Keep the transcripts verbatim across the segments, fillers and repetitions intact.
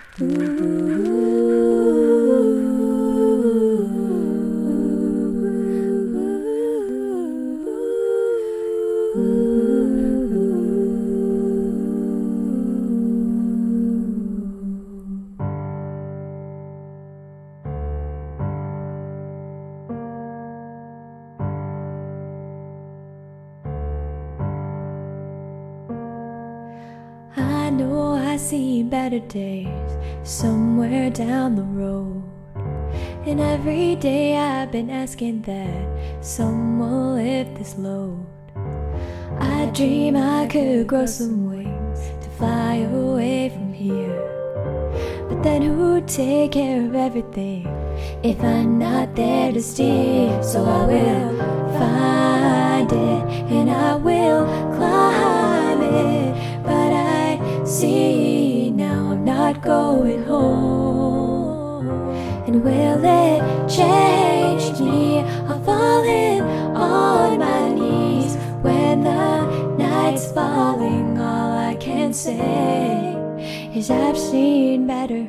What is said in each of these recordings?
I know I see better days somewhere down the road, and every day I've been asking that someone will lift this load. I dream I could grow some wings to fly away from here, but then who'd take care of everything if I'm not there to steer? So I will find it and I will climb it, but I see now I'm not going home. And will it change me? I'm falling on my knees when the night's falling. All I can say is I've seen better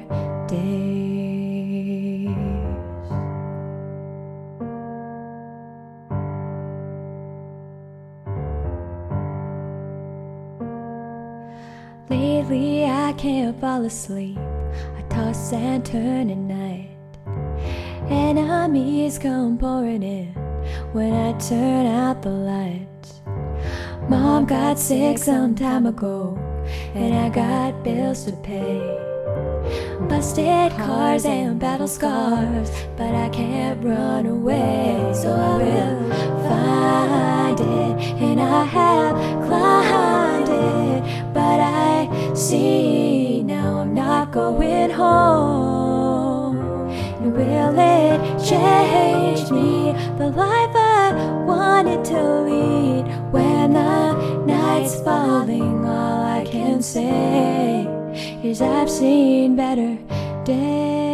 days. Lately I can't fall asleep, I toss and turn at night. Enemies come pouring in when I turn out the lights. Mom got sick some time ago, and I got bills to pay. Busted cars and battle scars, but I can't run away. So I will find it, and I have climbed it, but I see now I'm not going home. And will it change me, the life I wanted to lead? When the night's falling, all I can say is I've seen better days.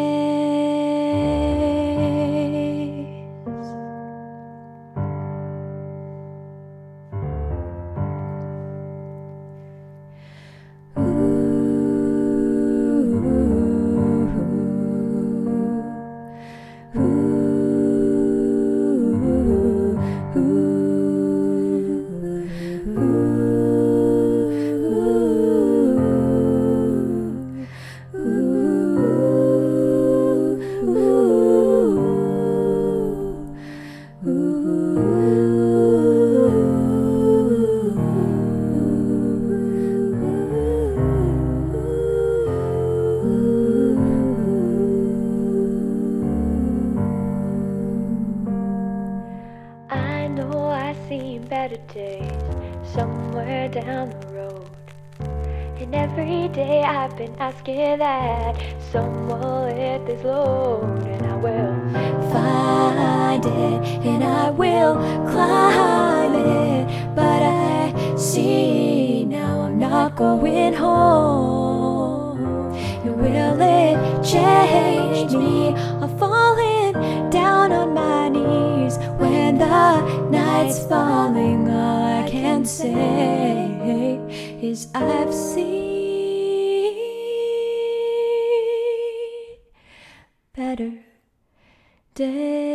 I know I see better days somewhere down the road, and every day I've been asking that someone will lift this load. And I will find it and I will climb it, but I see now I'm not going home. And will it change me? I'm falling down on my knees when the night's falling. All I can say is I've seen better days.